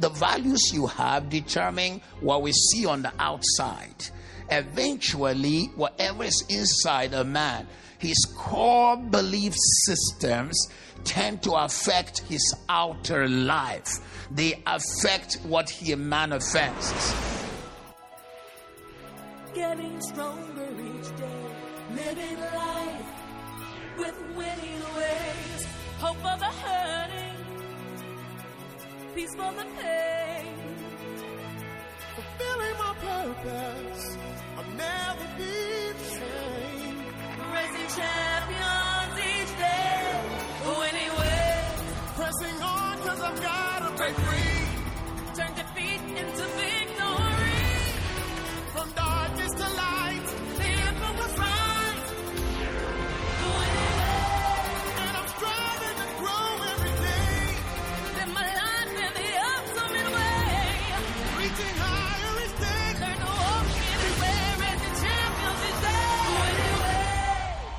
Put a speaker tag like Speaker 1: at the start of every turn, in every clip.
Speaker 1: the values you have determine what we see on the outside. Eventually, whatever is inside a man, his core belief systems tend to affect his outer life. They affect what he manifests.
Speaker 2: Getting stronger each day, living life with winning ways, hope for the hurting, peace for the pain,
Speaker 3: fulfilling my purpose, I'll never be the same.
Speaker 2: Raising champions each day, winning ways,
Speaker 3: pressing on 'cause I've gotta break free.
Speaker 2: Turn defeat into victory.
Speaker 3: From darkness to light,
Speaker 2: the emperor was right.
Speaker 3: And I'm striving to grow every day.
Speaker 2: Live my life in the ultimate way.
Speaker 3: Reaching higher each day.
Speaker 2: Learn to walk anywhere, raising champions each day. Winning ways.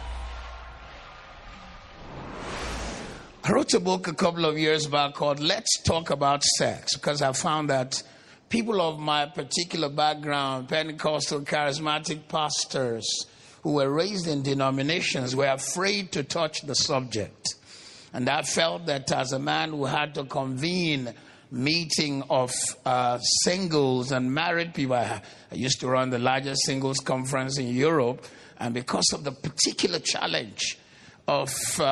Speaker 1: I wrote a book a couple of years back called Let's Talk About Sex, because I found that people of my particular background, Pentecostal charismatic pastors who were raised in denominations, were afraid to touch the subject. And I felt that as a man who had to convene meeting of singles and married people, I used to run the largest singles conference in Europe, and because of the particular challenge of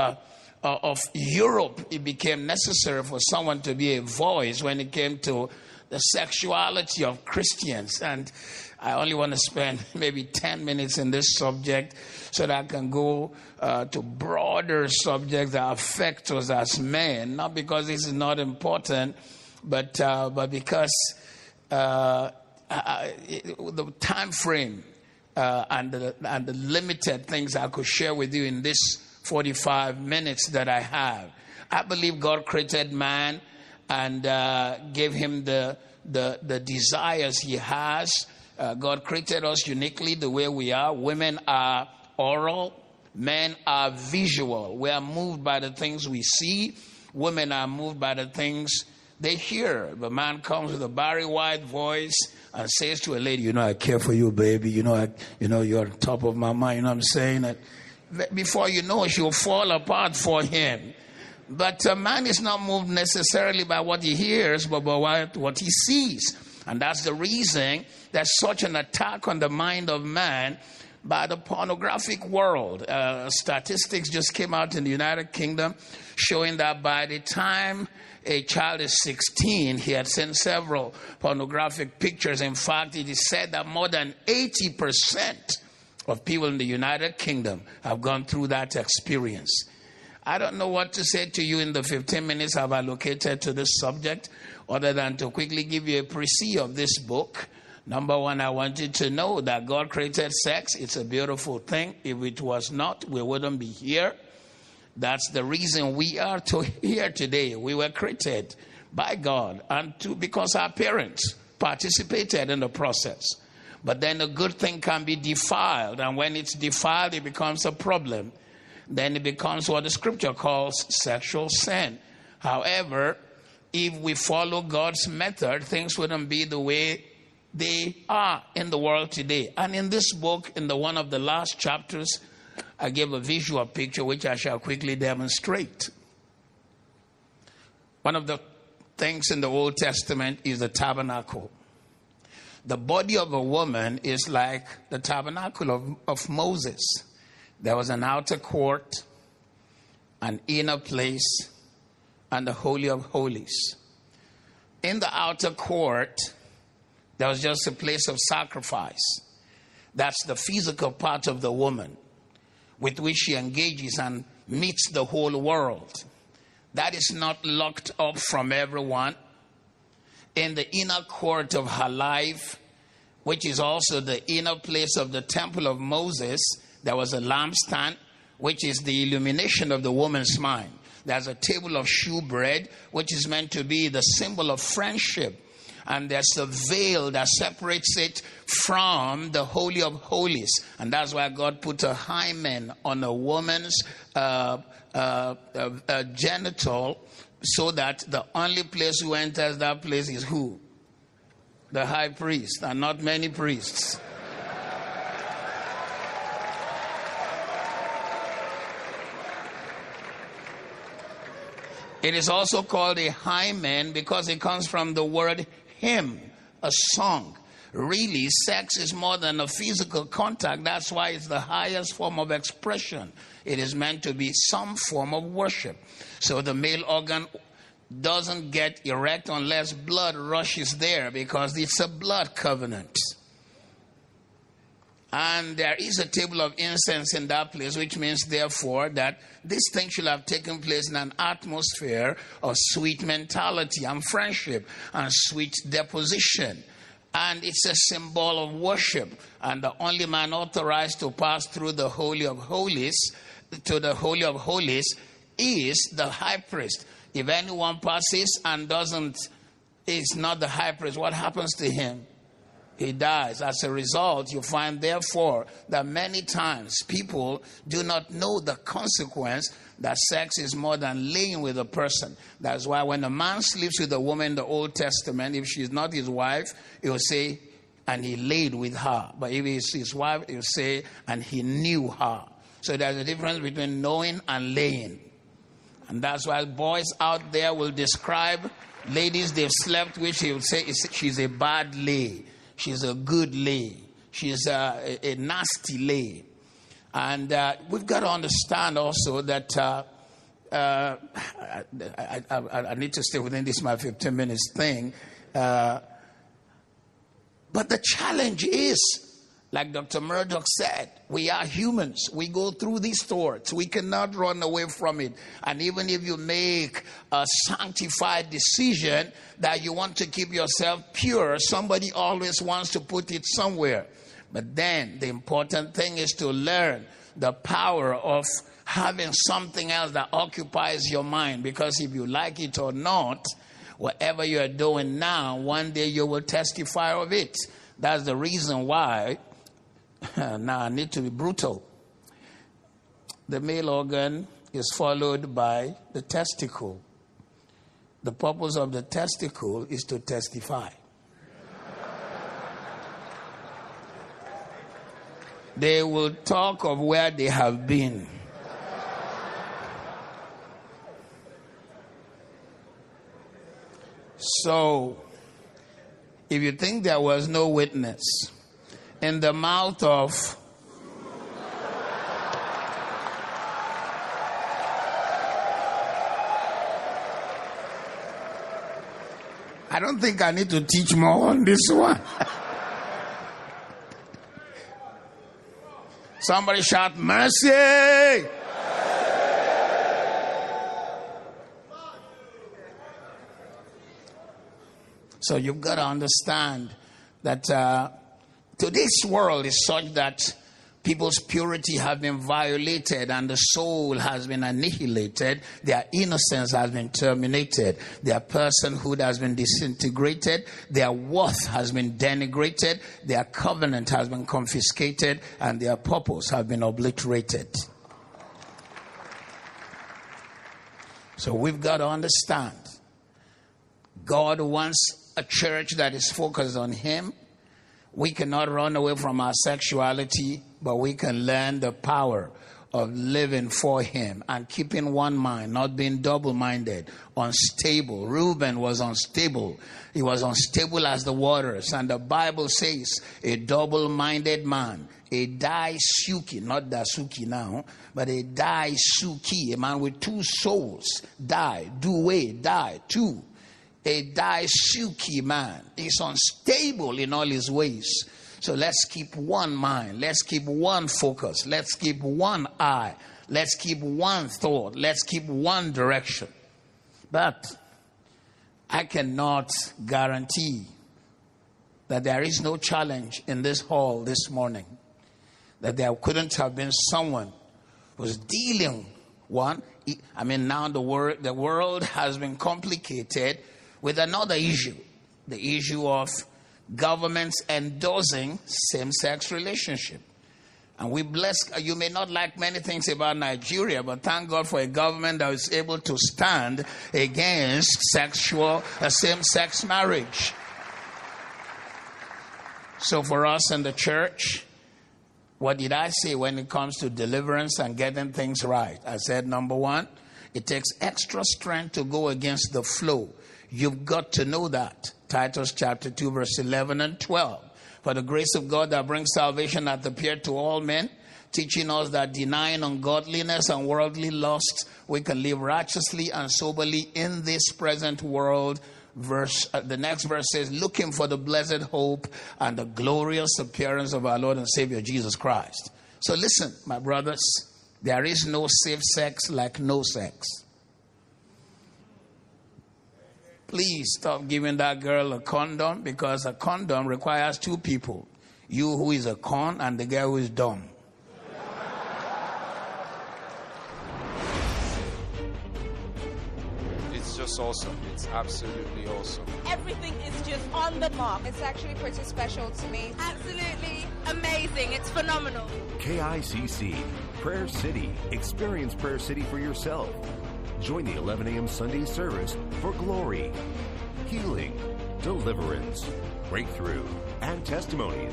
Speaker 1: Europe, it became necessary for someone to be a voice when it came to the sexuality of Christians. And I only want to spend maybe 10 minutes in this subject so that I can go to broader subjects that affect us as men, not because this is not important, but because the time frame and the limited things I could share with you in this 45 minutes that I have. I believe God created man and gave him the desires he has. God created us uniquely the way we are. Women are oral. Men are visual. We are moved by the things we see. Women are moved by the things they hear. The man comes with a Barry White voice and says to a lady, I care for you, baby. You're on top of my mind. You know what I'm saying? That before you know it, she'll fall apart for him. But a man is not moved necessarily by what he hears, but by what he sees. And that's the reason there's such an attack on the mind of man by the pornographic world. Statistics just came out in the United Kingdom showing that by the time a child is 16, he had seen several pornographic pictures. In fact, it is said that more than 80% of people in the United Kingdom have gone through that experience. I don't know what to say to you in the 15 minutes I've allocated to this subject, other than to quickly give you a précis of this book. Number one, I want you to know that God created sex. It's a beautiful thing. If it was not, we wouldn't be here. That's the reason we are here today. We were created by God and because our parents participated in the process. But then a good thing can be defiled, and when it's defiled, it becomes a problem. Then it becomes what the scripture calls sexual sin. However, if we follow God's method, things wouldn't be the way they are in the world today. And in this book, in one of the last chapters, I gave a visual picture which I shall quickly demonstrate. One of the things in the Old Testament is the tabernacle. The body of a woman is like the tabernacle of Moses. There was an outer court, an inner place, and the Holy of Holies. In the outer court, there was just a place of sacrifice. That's the physical part of the woman with which she engages and meets the whole world. That is not locked up from everyone. In the inner court of her life, which is also the inner place of the temple of Moses, there was a lampstand, which is the illumination of the woman's mind. There's a table of shewbread, which is meant to be the symbol of friendship. And there's a veil that separates it from the Holy of Holies. And that's why God put a hymen on a woman's genital so that the only place who enters that place is who? The high priest, and not many priests. It is also called a hymen because it comes from the word hymn, a song. Really, sex is more than a physical contact. That's why it's the highest form of expression. It is meant to be some form of worship. So the male organ doesn't get erect unless blood rushes there, because it's a blood covenant. And there is a table of incense in that place, which means, therefore, that this thing should have taken place in an atmosphere of sweet mentality and friendship and sweet deposition. And it's a symbol of worship. And the only man authorized to pass through the Holy of Holies, to the Holy of Holies, is the high priest. If anyone passes and is not the high priest, what happens to him? He dies. As a result, you find, therefore, that many times people do not know the consequence that sex is more than laying with a person. That's why when a man sleeps with a woman in the Old Testament, if she's not his wife, he will say, and he laid with her. But if it's his wife, he will say, and he knew her. So there's a difference between knowing and laying. And that's why boys out there will describe ladies they've slept with, he will say she's a bad lay. She's a good lay. She's a nasty lay. And we've got to understand also that I need to stay within this my 15 minutes thing. But the challenge is, like Dr. Murdoch said, we are humans. We go through these thoughts. We cannot run away from it. And even if you make a sanctified decision that you want to keep yourself pure, somebody always wants to put it somewhere. But then the important thing is to learn the power of having something else that occupies your mind. Because if you like it or not, whatever you are doing now, one day you will testify of it. That's the reason why, now I need to be brutal, the male organ is followed by the testicle. The purpose of the testicle is to testify. They will talk of where they have been. So, if you think there was no witness, in the mouth of I don't think I need to teach more on this one. Somebody shout, mercy! So you've got to understand that today's world is such that people's purity have been violated and the soul has been annihilated. Their innocence has been terminated. Their personhood has been disintegrated. Their worth has been denigrated. Their covenant has been confiscated, and their purpose has been obliterated. So we've got to understand, God wants a church that is focused on Him. We cannot run away from our sexuality, but we can learn the power of living for Him and keeping one mind, not being double-minded, unstable. Reuben was unstable. He was unstable as the waters. And the Bible says a double-minded man, a daisuki, not dasuki now, but a daisuki, a man with two souls, die, two. A daisuki man is unstable in all his ways. So let's keep one mind. Let's keep one focus. Let's keep one eye. Let's keep one thought. Let's keep one direction. But I cannot guarantee that there is no challenge in this hall this morning, that there couldn't have been someone who's dealing one. I mean, now the world has been complicated with another issue, the issue of governments endorsing same-sex relationship. And we bless, you may not like many things about Nigeria, but thank God for a government that is able to stand against same-sex marriage. So for us in the church, what did I say when it comes to deliverance and getting things right? I said, number one, it takes extra strength to go against the flow. You've got to know that. Titus chapter 2, verse 11 and 12. For the grace of God that brings salvation hath appeared to all men, teaching us that denying ungodliness and worldly lusts, we can live righteously and soberly in this present world. The next verse says, looking for the blessed hope and the glorious appearance of our Lord and Savior Jesus Christ. So listen, my brothers, there is no safe sex like no sex. Please stop giving that girl a condom, because a condom requires two people. You who is a con and the girl who is dumb.
Speaker 4: It's just awesome. It's absolutely awesome.
Speaker 5: Everything is just on the mark.
Speaker 6: It's actually pretty special to me.
Speaker 5: Absolutely amazing. It's phenomenal.
Speaker 7: KICC, Prayer City. Experience Prayer City for yourself. Join the 11 a.m. Sunday service for glory, healing, deliverance, breakthrough, and testimonies.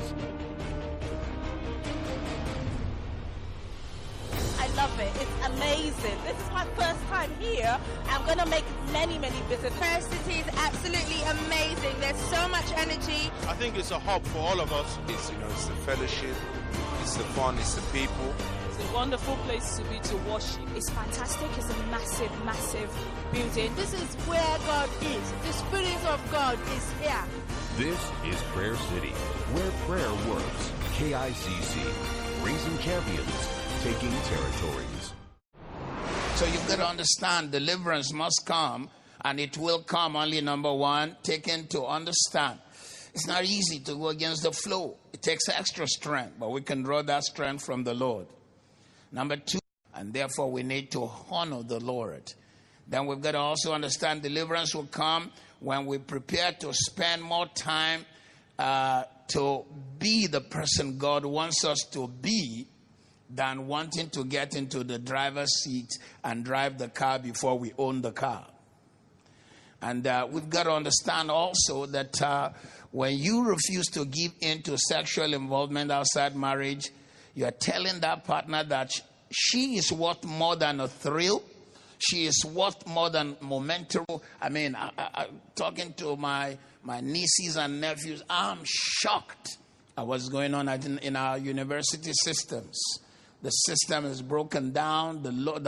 Speaker 5: I love it. It's amazing. This is my first time here. I'm going to make many visits.
Speaker 6: Prayer City is absolutely amazing. There's so much energy.
Speaker 4: I think it's a hub for all of us. It's the fellowship, it's the fun, it's the people.
Speaker 8: It's a wonderful place to be to worship.
Speaker 6: It's fantastic. It's a massive building.
Speaker 5: This is where God is. The Spirit of God is here.
Speaker 7: This is Prayer City, where prayer works. KICC, raising champions, taking territories.
Speaker 1: So you've got to understand, deliverance must come, and it will come only, number one, taken to understand. It's not easy to go against the flow. It takes extra strength, but we can draw that strength from the Lord. Number two, and therefore we need to honor the Lord. Then we've got to also understand deliverance will come when we prepare to spend more time to be the person God wants us to be, than wanting to get into the driver's seat and drive the car before we own the car. And we've got to understand also that when you refuse to give in to sexual involvement outside marriage, you're telling that partner that she is worth more than a thrill. She is worth more than momentum. I mean, talking to my nieces and nephews, I'm shocked at what's going on in our university systems. The system is broken down.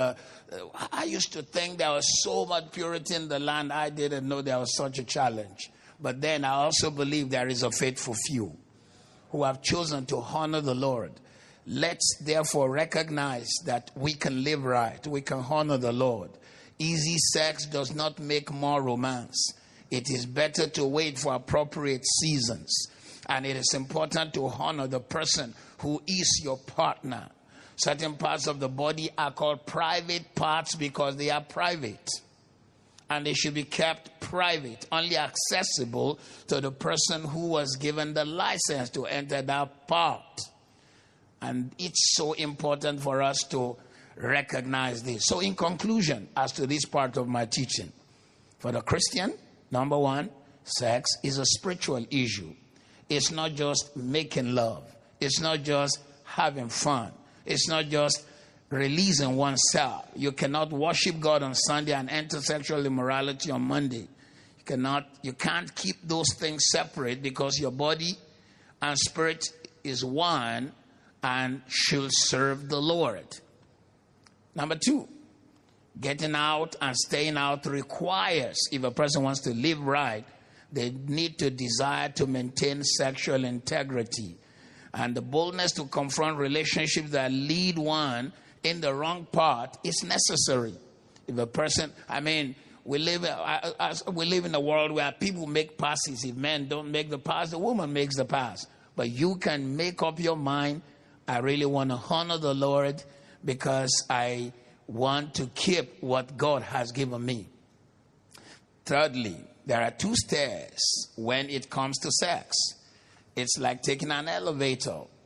Speaker 1: I used to think there was so much purity in the land. I didn't know there was such a challenge. But then I also believe there is a faithful few who have chosen to honor the Lord. Let's therefore recognize that we can live right. We can honor the Lord. Easy sex does not make more romance. It is better to wait for appropriate seasons. And it is important to honor the person who is your partner. Certain parts of the body are called private parts because they are private. And they should be kept private, only accessible to the person who was given the license to enter that part. And it's so important for us to recognize this. So in conclusion, as to this part of my teaching, for the Christian, number one, sex is a spiritual issue. It's not just making love. It's not just having fun. It's not just releasing oneself. You cannot worship God on Sunday and enter sexual immorality on Monday. You can't keep those things separate, because your body and spirit is one and should serve the Lord. Number two, getting out and staying out requires, if a person wants to live right, they need to desire to maintain sexual integrity. And the boldness to confront relationships that lead one in the wrong path is necessary. If a person, we live in a world where people make passes. If men don't make the pass, the woman makes the pass. But you can make up your mind, I really want to honor the Lord because I want to keep what God has given me. Thirdly, there are two stairs when it comes to sex. It's like taking an elevator.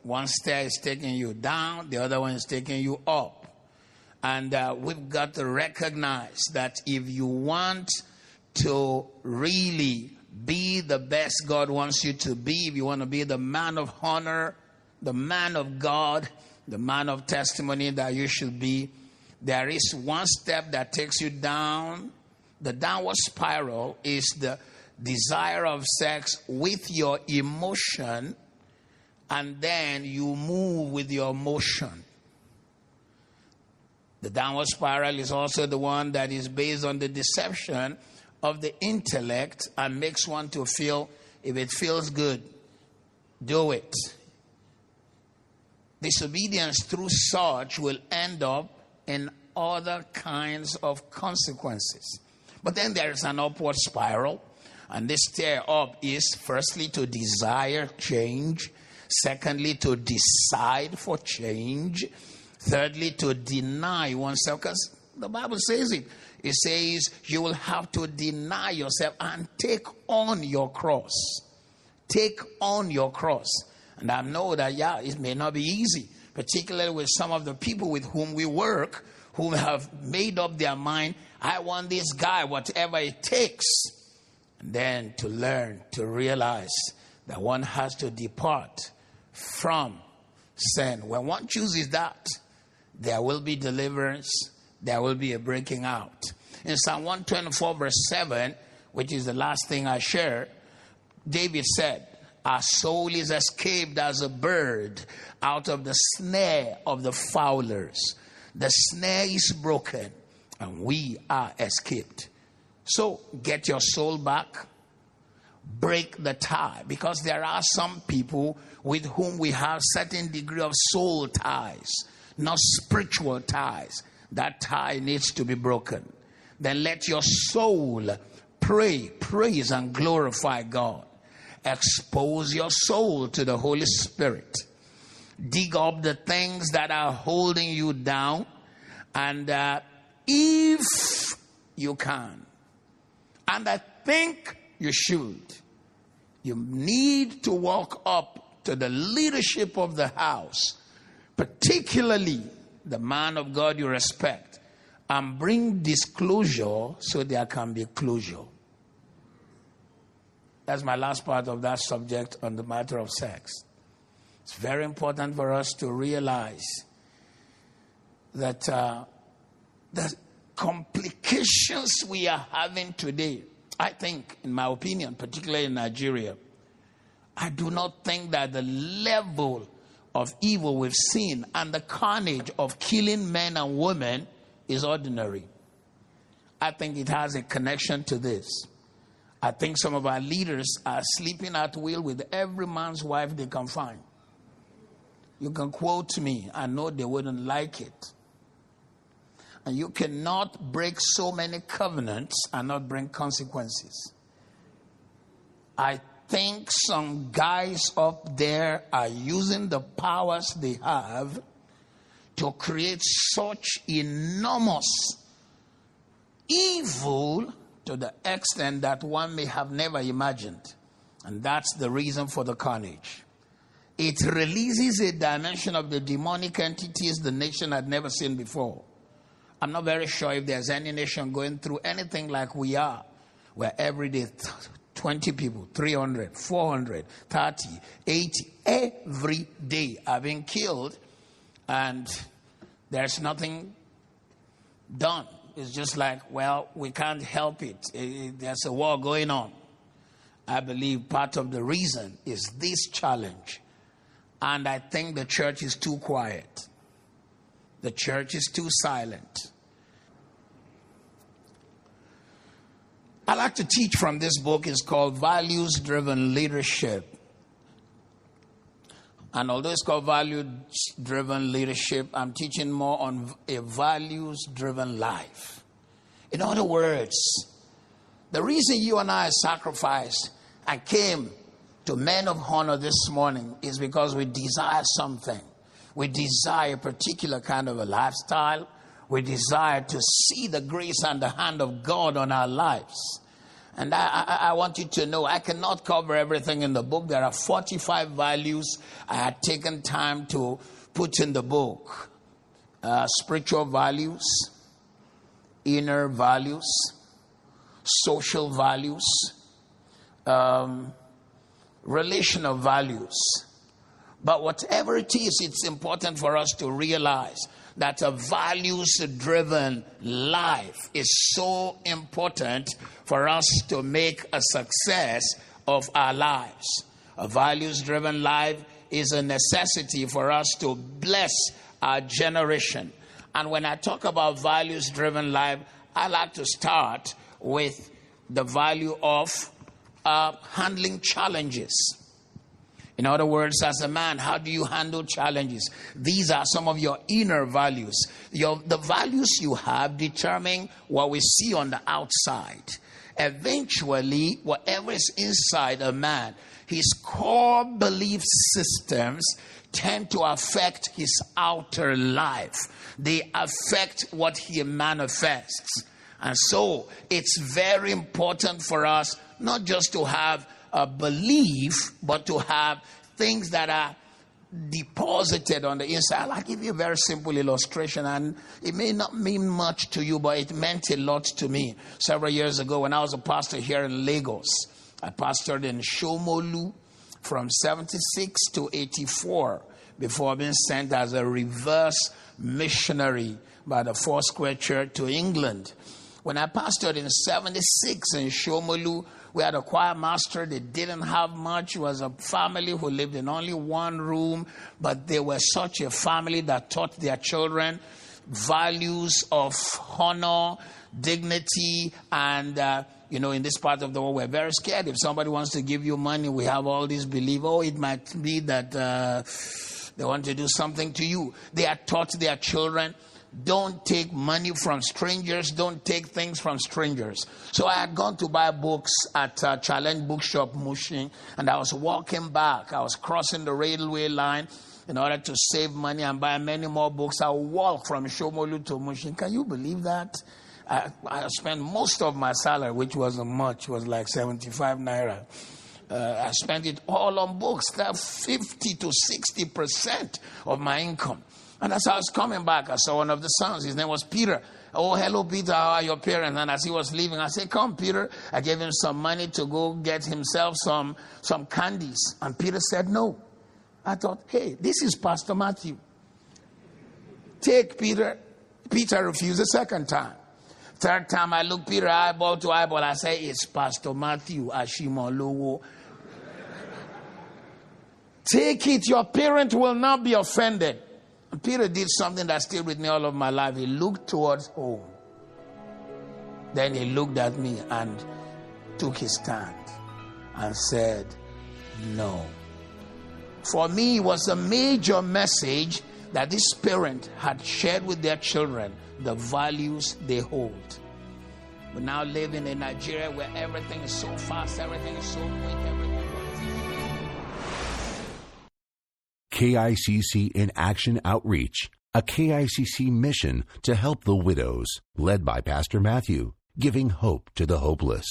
Speaker 1: One stair is taking you down, the other one is taking you up. And we've got to recognize that if you want to really be the best God wants you to be, if you want to be the man of honor, the man of God, the man of testimony that you should be, there is one step that takes you down. The downward spiral is the desire of sex with your emotion, and then you move with your motion. The downward spiral is also the one that is based on the deception of the intellect and makes one to feel, if it feels good, do it. Disobedience through such will end up in other kinds of consequences. But then there is an upward spiral, and this stair up is firstly to desire change, secondly to decide for change, thirdly to deny oneself, because the Bible says it. It says you will have to deny yourself and take on your cross. Take on your cross. And I know that, it may not be easy, particularly with some of the people with whom we work, who have made up their mind, I want this guy, whatever it takes. And then to learn, to realize that one has to depart from sin. When one chooses that, there will be deliverance, there will be a breaking out. In Psalm 124 verse 7, which is the last thing I share, David said, our soul is escaped as a bird out of the snare of the fowlers. The snare is broken and we are escaped. So get your soul back, break the tie, because there are some people with whom we have certain degree of soul ties, not spiritual ties. That tie needs to be broken. Then let your soul pray, praise and glorify God. Expose your soul to the Holy Spirit. Dig up the things that are holding you down. And if you can, and I think you should, you need to walk up to the leadership of the house, particularly the man of God you respect, and bring disclosure so there can be closure. That's my last part of that subject on the matter of sex. It's very important for us to realize that the complications we are having today, I think, in my opinion, particularly in Nigeria, I do not think that the level of evil we've seen and the carnage of killing men and women is ordinary. I think it has a connection to this. I think some of our leaders are sleeping at will with every man's wife they can find. You can quote me. I know they wouldn't like it. And you cannot break so many covenants and not bring consequences. I think some guys up there are using the powers they have to create such enormous evil to the extent that one may have never imagined. And that's the reason for the carnage. It releases a dimension of the demonic entities the nation had never seen before. I'm not very sure if there's any nation going through anything like we are, where every day 20 people, 300, 400, 30, 80, every day are being killed, and there's nothing done. It's just like, well, we can't help it. There's a war going on. I believe part of the reason is this challenge. And I think the church is too quiet. The church is too silent. I like to teach from this book. It's called Values-Driven Leadership. And although it's called Values-Driven Leadership, I'm teaching more on a values-driven life. In other words, the reason you and I sacrificed and came to Men of Honor this morning is because we desire something. We desire a particular kind of a lifestyle. We desire to see the grace and the hand of God on our lives. And I want you to know I cannot cover everything in the book. There are 45 values I had taken time to put in the book. Spiritual values, inner values, social values, relational values. But whatever it is, it's important for us to realize that a values-driven life is so important for us to make a success of our lives. A values-driven life is a necessity for us to bless our generation. And when I talk about values-driven life, I like to start with the value of handling challenges. In other words, as a man, how do you handle challenges? These are some of your inner values. The values you have determine what we see on the outside. Eventually, whatever is inside a man, his core belief systems tend to affect his outer life. They affect what he manifests. And so, it's very important for us not just to have a belief, but to have things that are deposited on the inside. I'll give you a very simple illustration, and it may not mean much to you, but it meant a lot to me. Several years ago, when I was a pastor here in Lagos, I pastored in Shomolu from 76 to 84 before being sent as a reverse missionary by the Foursquare Church to England. When I pastored in 76 in Shomolu, we had a choir master. They didn't have much. It was a family who lived in only one room, but they were such a family that taught their children values of honor, dignity, and, in this part of the world, we're very scared. If somebody wants to give you money, we have all these belief, it might be that they want to do something to you. They had taught their children, don't take money from strangers. Don't take things from strangers. So I had gone to buy books at Challenge Bookshop, Mushin, and I was walking back. I was crossing the railway line in order to save money and buy many more books. I walked from Shomolu to Mushin. Can you believe that? I spent most of my salary, which wasn't much, was like 75 naira. I spent it all on books. That 50 to 60% of my income. And as I was coming back, I saw one of the sons. His name was Peter. Oh, hello, Peter. How are your parents? And as he was leaving, I said, come, Peter. I gave him some money to go get himself some candies. And Peter said, no. I thought, hey, this is Pastor Matthew. Take Peter. Peter refused the second time. Third time, I looked Peter eyeball to eyeball. I said, it's Pastor Matthew Ashimolowo. Take it. Your parent will not be offended. Peter did something that stayed with me all of my life. He looked towards home. Then he looked at me and took his stand and said, no. For me, it was a major message that this parent had shared with their children the values they hold. We now live in a Nigeria where everything is so fast, everything is so quick, everything is
Speaker 7: KICC in Action Outreach, a KICC mission to help the widows, led by Pastor Matthew, giving hope to the hopeless.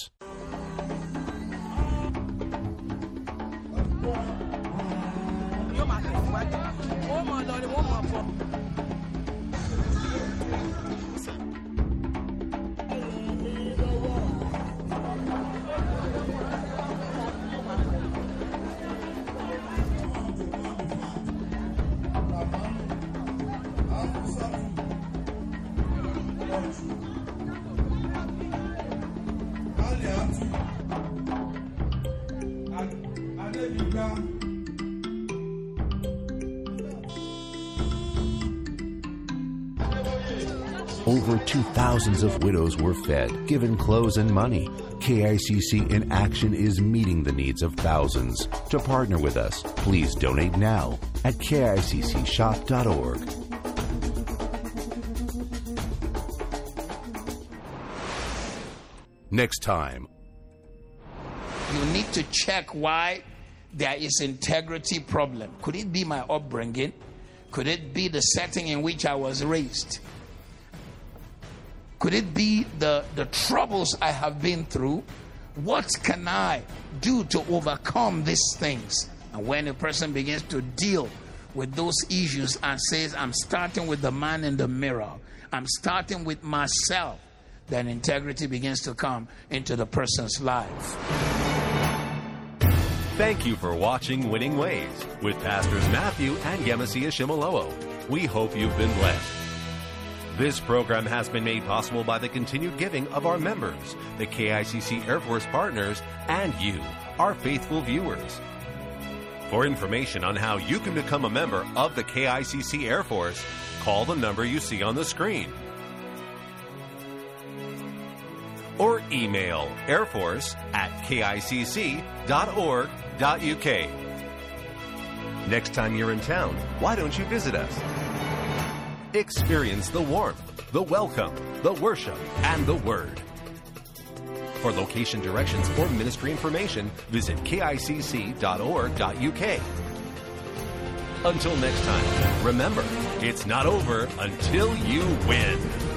Speaker 7: Over 2,000 of widows were fed, given clothes and money. KICC in Action is meeting the needs of thousands. To partner with us, please donate now at KICCshop.org. Next time.
Speaker 1: You need to check why there is integrity problem. Could it be my upbringing? Could it be the setting in which I was raised? Could it be the troubles I have been through? What can I do to overcome these things? And when a person begins to deal with those issues and says, I'm starting with the man in the mirror, I'm starting with myself, then integrity begins to come into the person's life.
Speaker 7: Thank you for watching Winning Ways with Pastors Matthew and Yemisi Ashimolowo. We hope you've been blessed. This program has been made possible by the continued giving of our members, the KICC Air Force partners, and you, our faithful viewers. For information on how you can become a member of the KICC Air Force, call the number you see on the screen. Or email airforce@kicc.org.uk. Next time you're in town, why don't you visit us? Experience the warmth, the welcome, the worship, and the word. For location directions or ministry information, visit kicc.org.uk. Until next time, remember, it's not over until you win.